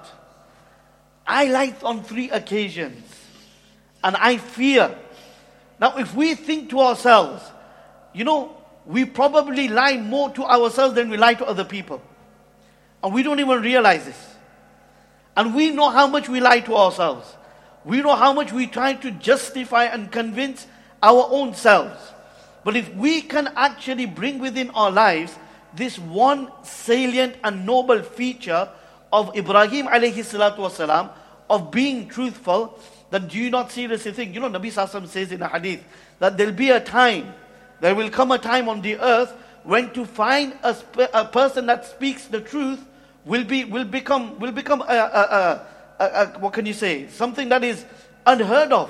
Speaker 3: I lied on three occasions. And I fear. Now if we think to ourselves, you know, we probably lie more to ourselves than we lie to other people. And we don't even realize this. And we know how much we lie to ourselves. We know how much we try to justify and convince our own selves. But if we can actually bring within our lives this one salient and noble feature of Ibrahim alayhi salatu wasalam, of being truthful, then do you not seriously think, you know, Nabi Sallallahu Alaihi Wasallam says in a hadith, that there'll be a time, there will come a time on the earth when to find a, sp- a person that speaks the truth will be will become will become a, a, a, a, a what can you say, something that is unheard of,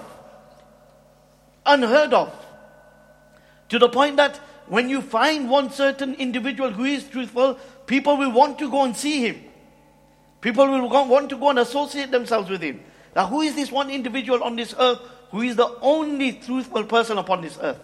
Speaker 3: unheard of, to the point that when you find one certain individual who is truthful, people will want to go and see him. People will go, want to go and associate themselves with him. Now, who is this one individual on this earth who is the only truthful person upon this earth?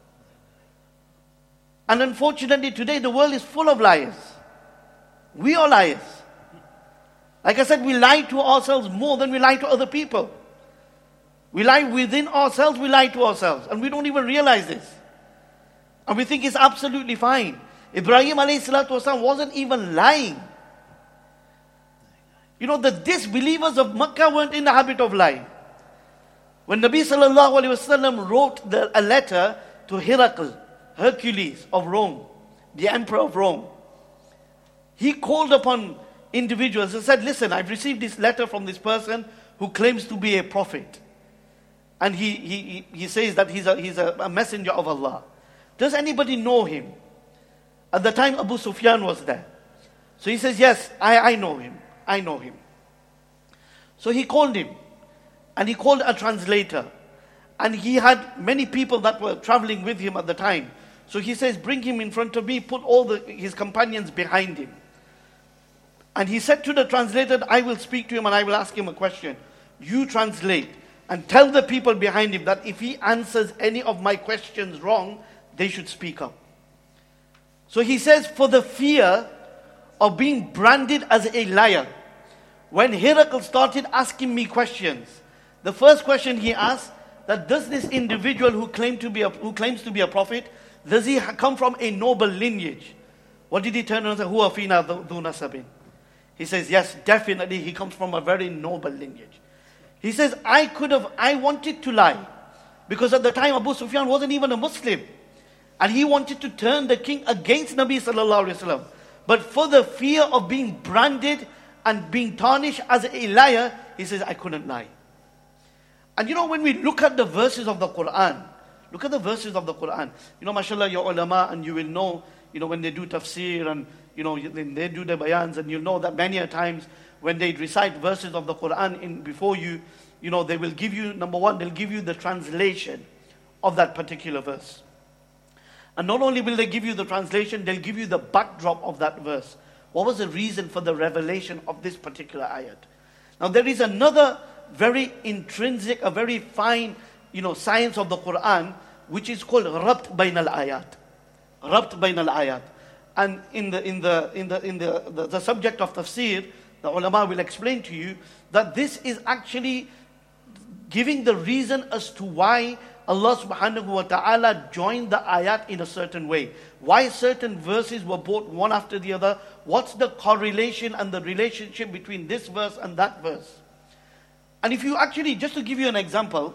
Speaker 3: And unfortunately, today the world is full of liars. We are liars. Like I said, we lie to ourselves more than we lie to other people. We lie within ourselves, we lie to ourselves. And we don't even realize this. And we think it's absolutely fine. Ibrahim alayhi salatu wasalam wasn't even lying. You know, the disbelievers of Makkah weren't in the habit of lying. When Nabi sallallahu alayhi wasallam wrote the, a letter to Herakl, Hercules of Rome, the emperor of Rome, he called upon individuals and said, listen, I've received this letter from this person who claims to be a prophet. And he, he, he says that he's, a, he's a, a messenger of Allah. Does anybody know him? At the time, Abu Sufyan was there. So he says, yes, I, I know him. I know him. So he called him. And he called a translator. And he had many people that were traveling with him at the time. So he says, bring him in front of me, put all the, his companions behind him. And he said to the translator, I will speak to him and I will ask him a question. You translate and tell the people behind him that if he answers any of my questions wrong, they should speak up. So he says, for the fear of being branded as a liar, when Herakl started asking me questions, the first question he asked, that does this individual who claim to be a, who claims to be a prophet, does he come from a noble lineage? What did he turn around and say? Huwa fina dhu nasabin. He says, yes, definitely he comes from a very noble lineage. He says, I could have, I wanted to lie. Because at the time Abu Sufyan wasn't even a Muslim. And he wanted to turn the king against Nabi sallallahu alaihi wasallam. But for the fear of being branded and being tarnished as a liar, he says, I couldn't lie. And you know, when we look at the verses of the Quran, look at the verses of the Quran. You know, mashallah, your ulama, and you will know, you know, when they do tafsir and, you know, when they do the bayans, and you'll know that many a times when they recite verses of the Quran in before you, you know, they will give you, number one, they'll give you the translation of that particular verse. And not only will they give you the translation, they'll give you the backdrop of that verse. What was the reason for the revelation of this particular ayat? Now there is another very intrinsic, a very fine, you know, science of the Quran, which is called Rabt Bain al-Ayat. Rabt Bain al-Ayat. And in the in the in the in the, the, the subject of tafsir, the ulama will explain to you that this is actually giving the reason as to why Allah subhanahu wa ta'ala joined the ayat in a certain way. Why certain verses were brought one after the other. What's the correlation and the relationship between this verse and that verse? And if you actually, just to give you an example,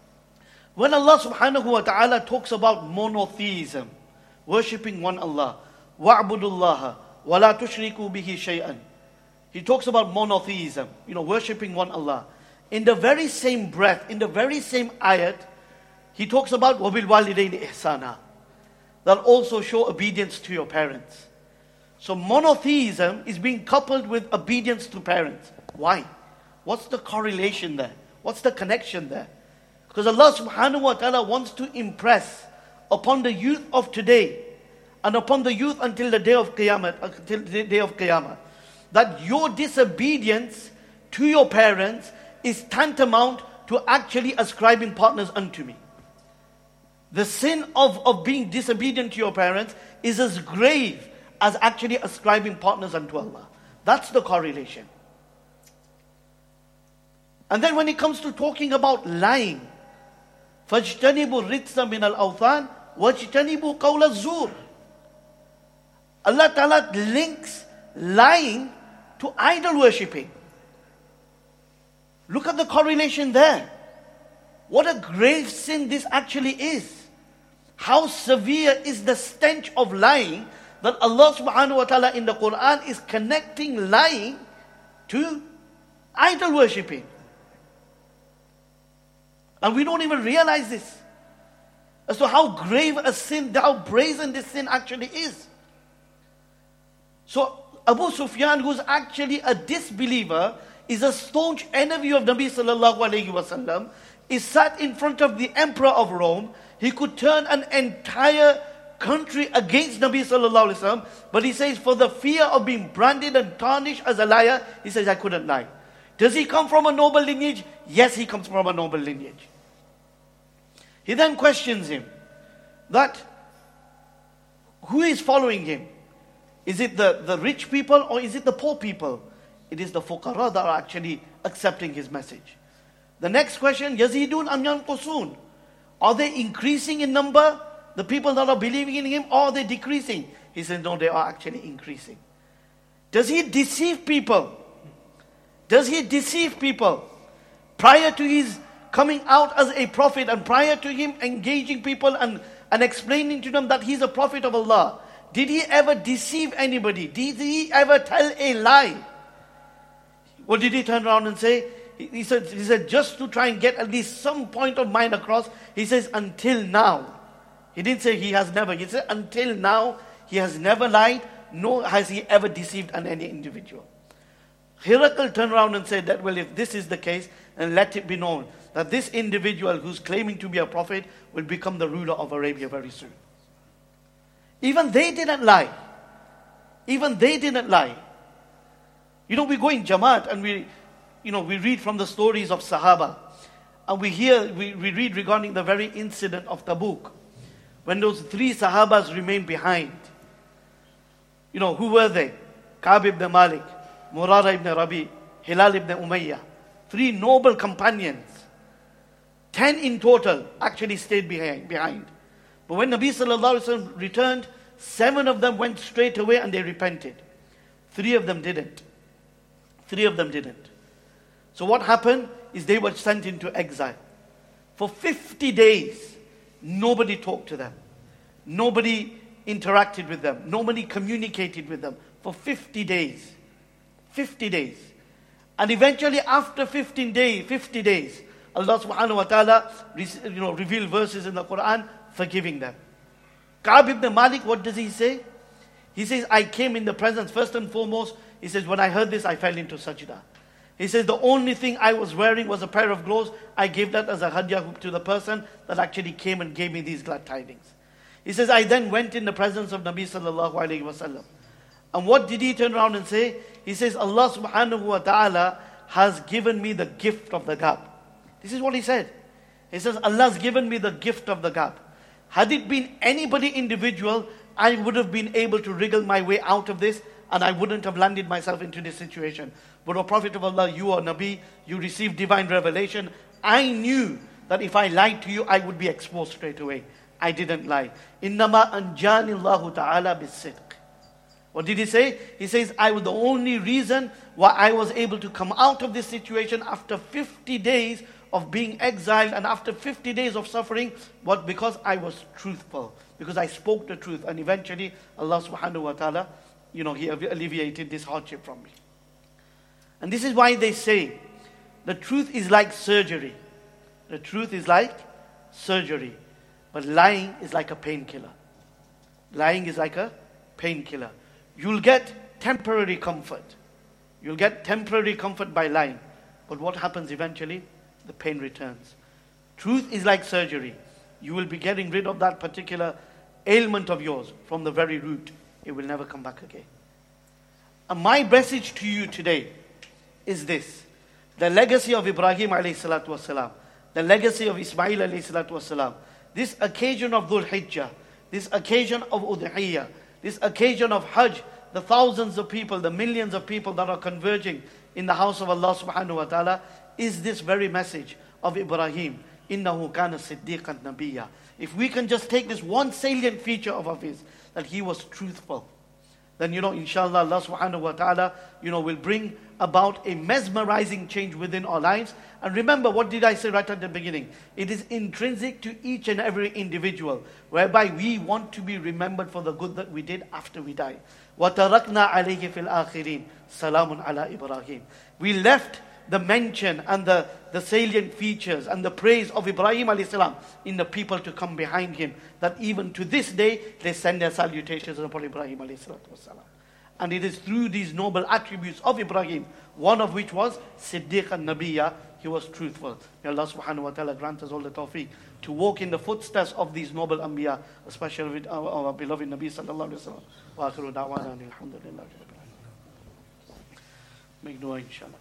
Speaker 3: when Allah subhanahu wa ta'ala talks about monotheism, worshipping one Allah, وَعْبُدُ اللَّهَ وَلَا تُشْرِكُوا بِهِ شَيْئًا, He talks about monotheism, you know, worshipping one Allah. In the very same breath, in the very same ayat, He talks about وَبِالْوَالِدَيْنِ إِحْسَانًا, that also show obedience to your parents. So monotheism is being coupled with obedience to parents. Why? What's the correlation there? What's the connection there? Because Allah subhanahu wa ta'ala wants to impress upon the youth of today and upon the youth until the day of Qiyamah, until the day of Qiyamah, that your disobedience to your parents is tantamount to actually ascribing partners unto me. The sin of, of being disobedient to your parents is as grave as actually ascribing partners unto Allah. That's the correlation. And then when it comes to talking about lying, فَاجْتَنِبُوا الرِّجْسَ مِنَ الْأَوْثَانِ وَاجْتَنِبُوا قَوْلَ الزُّورِ. Allah Ta'ala links lying to idol worshipping. Look at the correlation there. What a grave sin this actually is. How severe is the stench of lying that Allah subhanahu wa ta'ala in the Quran is connecting lying to idol worshipping. And we don't even realize this. As to how grave a sin, how brazen this sin actually is. So Abu Sufyan, who's actually a disbeliever, is a staunch enemy of Nabi sallallahu alayhi wasallam, is sat in front of the emperor of Rome. He could turn an entire country against Nabi sallallahu alayhi wasallam, but he says, for the fear of being branded and tarnished as a liar, he says, I couldn't lie. Does he come from a noble lineage? Yes, he comes from a noble lineage. He then questions him that who is following him? Is it the, the rich people or is it the poor people? It is the fuqara that are actually accepting his message. The next question, Yazidun am yanqusun? Are they increasing in number, the people that are believing in him, or are they decreasing? He says, no, they are actually increasing. Does he deceive people? Does he deceive people? Prior to his coming out as a prophet and prior to him engaging people and, and explaining to them that he's a prophet of Allah, Did he ever deceive anybody? Did he ever tell a lie? What did he turn around and say? He, he said, he said, just to try and get at least some point of mine across, he says, until now. He didn't say he has never. He said, until now, he has never lied, nor has he ever deceived an any individual. Herakl turned around and said that, well, if this is the case, then let it be known that this individual who's claiming to be a prophet will become the ruler of Arabia very soon. Even they didn't lie. Even they didn't lie. You know, we go in Jamaat and we, you know, we read from the stories of Sahaba. And we hear, we, we read regarding the very incident of Tabuk. When those three Sahabas remained behind. You know, who were they? Ka'b ibn Malik, Murara ibn Rabi, Hilal ibn Umayyah. Three noble companions. Ten in total actually stayed behind. behind. But when Nabi sallallahu alaihi wasallam returned, seven of them went straight away and they repented. Three of them didn't. Three of them didn't. So what happened is they were sent into exile. For fifty days, nobody talked to them. Nobody interacted with them. Nobody communicated with them. For fifty days. fifty days. And eventually after fifteen days, fifty days, Allah subhanahu wa ta'ala you know, revealed verses in the Quran forgiving them. Ka'b ibn Malik, what does he say? He says, I came in the presence, first and foremost, he says, when I heard this, I fell into sajda. He says, the only thing I was wearing was a pair of clothes. I gave that as a hadiyah to the person that actually came and gave me these glad tidings. He says, I then went in the presence of Nabi sallallahu alayhi wa sallam. And what did he turn around and say? He says, Allah subhanahu wa ta'ala has given me the gift of the gab. This is what he said. He says, Allah's given me the gift of the gab. Had it been anybody individual, I would have been able to wriggle my way out of this and I wouldn't have landed myself into this situation. But O Prophet of Allah, you are Nabi, you received divine revelation. I knew that if I lied to you, I would be exposed straight away. I didn't lie. Innama anjani Allahu ta'ala bis-sidq. What did he say? He says, I was the only reason why I was able to come out of this situation after fifty days of being exiled and after fifty days of suffering, but because I was truthful, because I spoke the truth, and eventually Allah subhanahu wa ta'ala, you know, He alleviated this hardship from me. And this is why they say, the truth is like surgery. The truth is like surgery. But lying is like a painkiller. Lying is like a painkiller. You'll get temporary comfort. You'll get temporary comfort by lying. But what happens eventually? The pain returns. Truth is like surgery. You will be getting rid of that particular ailment of yours from the very root. It will never come back again. And my message to you today is this. The legacy of Ibrahim alayhi salatu wasalam. The legacy of Ismail alayhi salatu wasalam. This occasion of Dhul Hijjah. This occasion of Udhiyah. This occasion of Hajj. The thousands of people, the millions of people that are converging in the house of Allah subhanahu wa ta'ala, is this very message of Ibrahim. Innahu kana siddiqan nabiyya. If we can just take this one salient feature of his, that he was truthful, then, you know, inshallah, Allah subhanahu wa ta'ala, you know, will bring about a mesmerizing change within our lives. And remember, what did I say right at the beginning? It is intrinsic to each and every individual, whereby we want to be remembered for the good that we did after we die. وَتَرَكْنَا عَلَيْهِ فِي الْآخِرِينَ سَلَامٌ عَلَى إِبْرَاهِيمَ. We left the mention and the, the salient features and the praise of Ibrahim alayhi salam in the people to come behind him, that even to this day they send their salutations upon Ibrahim alayhi salam. And it is through these noble attributes of Ibrahim, one of which was Siddiq and Nabiyya, he was truthful. May Allah subhanahu wa ta'ala grant us all the tawfiq to walk in the footsteps of these noble Anbiya, especially with our, our beloved Nabi sallallahu alayhi wa sallam. Wa akhiru da'wana alhamdulillah. Make dua inshallah.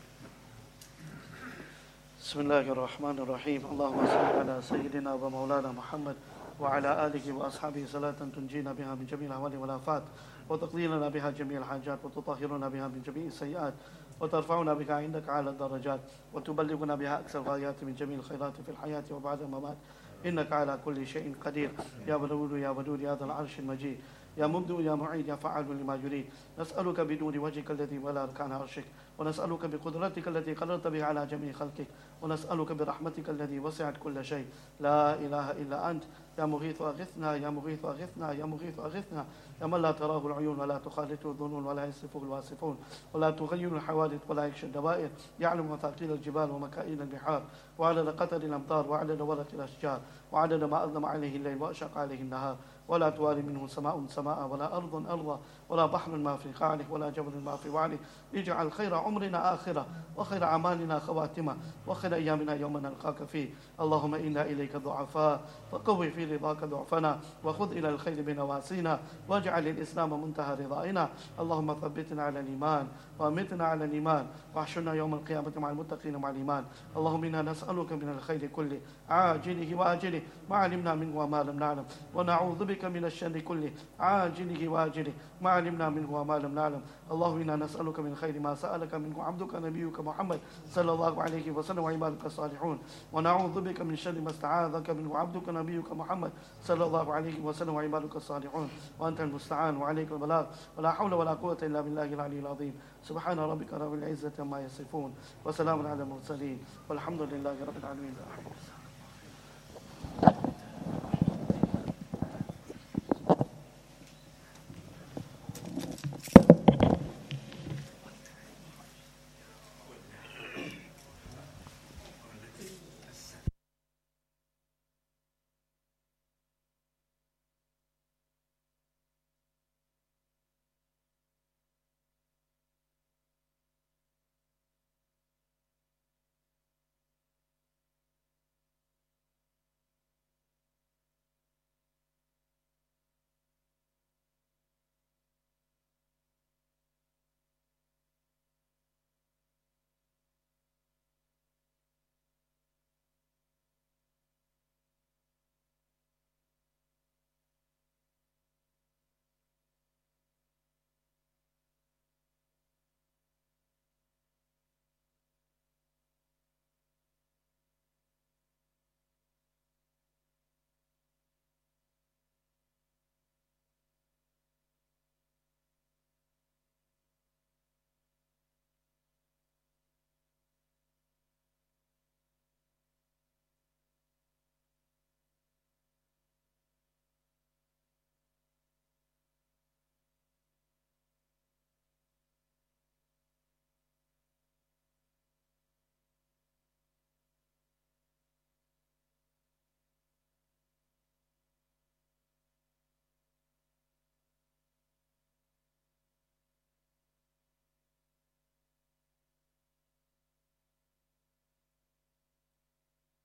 Speaker 3: بسم الله الرحمن الرحيم اللهم صل على سيدنا ومولانا محمد وعلى آله وأصحابه صلاة تنجينا بها من جميع الأهوال والآفات وتقضي لنا بها جميع الحاجات وتطهرنا بها من جميع السيئات وترفعنا بها عندك على الدرجات وتبلغنا بها أكثر الغايات من جميع الخيرات في الحياة وبعد الممات إنك على كل شيء قدير يا ودود يا ودود يا ذا العرش المجيد يا مبدئ يا معيد يا فعال لما يريد نسألك بنور وجهك الذي ولا أركان عرشك ونسألك بقدرتك التي قدرت بها على جميع خلقك ونسألك برحمتك الذي وسعت كل شيء لا إله إلا أنت يا مغيث أغثنا يا مغيث أغثنا يا مغيث أغثنا يا من لا تراه العيون ولا تخالطه الظنون ولا يصفه الواصفون ولا تغير الحوادث ولا يكشف الدوائر، يعلم مثاقيل الجبال ومكائن البحار وعدد قطر الأمطار وعدد ورق الأشجار وعدد ما أظلم عليه الليل وأشق عليه النهار، ولا تواري منه سماء سماء ولا أرض أرضا ولا بحر ما في قعره ولا جبل ما في وعره. اجعل خير عمرنا آخرة وخير أعمالنا خواتمة وخير أيامنا يوم نلقاك فيه. اللهم إنا إليك ضعفاء فقوي في رضاك ضعفنا وخذ إلى الخير بنواسينا واجعل الإسلام منتهى رضائنا. اللهم ثبتنا على الإيمان وأمتنا على الإيمان واحشرنا يوم القيامة مع المتقين مع الإيمان. اللهم إنا نسألك من الخير كله عاجله وآجله ما علمنا منه وما لم نعلم، ونعوذ بك من الشر كله عاجله وآجله ما علمنا منه وما لم نعلم. اللهم إنا نسألك من خير ما سألك منه عبدك نبيك محمد صلى الله عليه وسلم وعبادك الصالحون، ونعوذ بك من شر ما استعاذك منه عبدك نبيك محمد صلى الله عليه وسلم وعبادك الصالحون، وأنت المستعان وعليك البلاغ ولا حول ولا قوة إلا بالله العلي العظيم. سبحان ربك رب العزة عما يصفون وسلام على المرسلين والحمد لله رب العالمين.